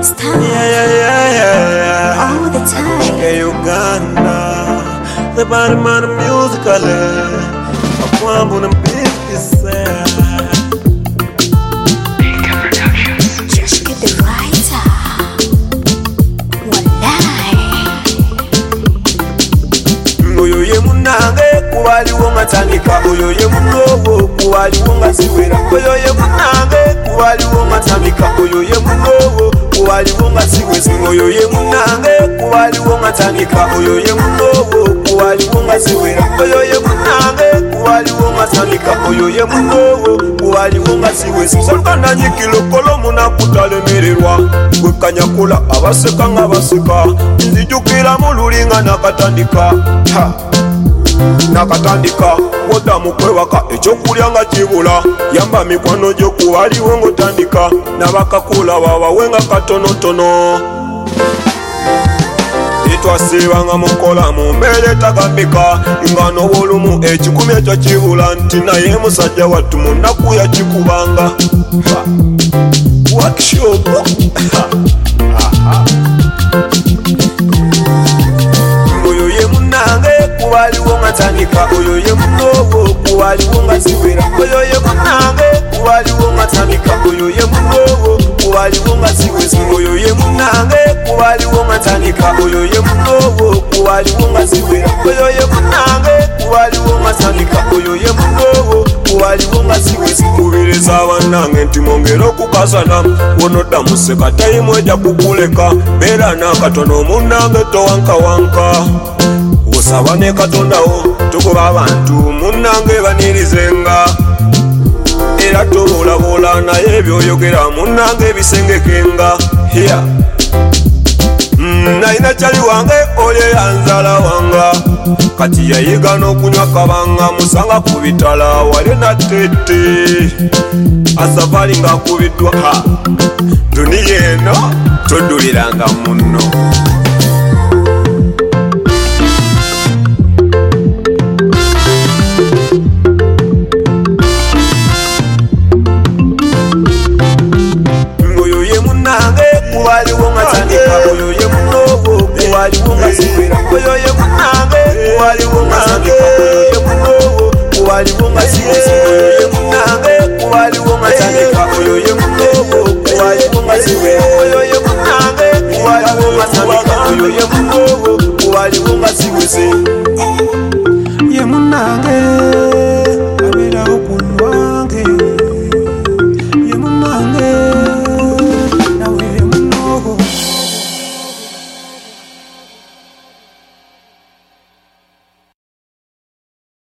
time. Yeah. All the time. Hey, Uganda, the bad man musically. I want to be Just get the right Oyo ye munange kuwaliwo matandika, oyo ye munowo kuwaliwo ngasiwera, oyo ye munange kuwaliwo matandika, oyo ye munowo kuwaliwo ngasiwezi, oyo ye munange kuwaliwo matandika, oyo ye munowo kuwaliwo ngasiwera, oyo ye munange kuwaliwo matandika, oyo ye munowo kuwaliwo ngasiwezi. Sakana nyikilokolo munakutalemererwa kwekanyakula abaseka nga baseka, nzijukira mululinga nakatandika nakatandika wodamu kwewaka ekyokulya nga kibula, yamba mikwano gyo kuwaliwo ng'otandika, nabakakula babawenga katonotono. Etwasiibanga mukola mu mbeera etagambika, nga n'obulumu ekikumi ekyo kibula, nti naye musajja wattu mu nnaku yakikubanga workshop. Oyo ye munange kuwaliwo ngatandika, oyo ye munowo kuwaliwo ngasiwera, oyo ye munange kuwaliwo ngatandika, oyo ye munowo kuwaliwo ngasiwezi, oyo ye munange kuwaliwo ngatandika, oyo ye munowo kuwaliwo ngasiwera, oyo ye munange kuwaliwo ngatandika, oyo ye munowo kuwaliwo ngasiwezi. Kubiriza bannange nti mwongere okukasana, wonoddamu seka tayimu ejja kukuleka, beera n'akatono munnange towankawanka, osaba ne katondawo tukuba abantu munnange banirizenga, era tobolabola naye ebyoyogera munnange bisengekenga. Nalina kyali wange oyo yanzala wanga, kati yayiga n'okunywa kabanga, musanga ku bitala wali natete asafari ng'akubiddwa. Duniya eno todduliranga munno. Oyo ye munange kuwaliwo ngatandika, oyo ye munowo kuwaliwo ngasiwera, oyo ye munange kuwaliwo ngatandika, oyo ye munowo kuwaliwo ngasiwezi, oyo ye munange kuwaliwo ngatandika, oyo ye munowo kuwaliwo ngasiwera, oyo ye munange kuwaliwo ngatandika, oyo ye munowo kuwaliwo ngasiwezi. Ye munange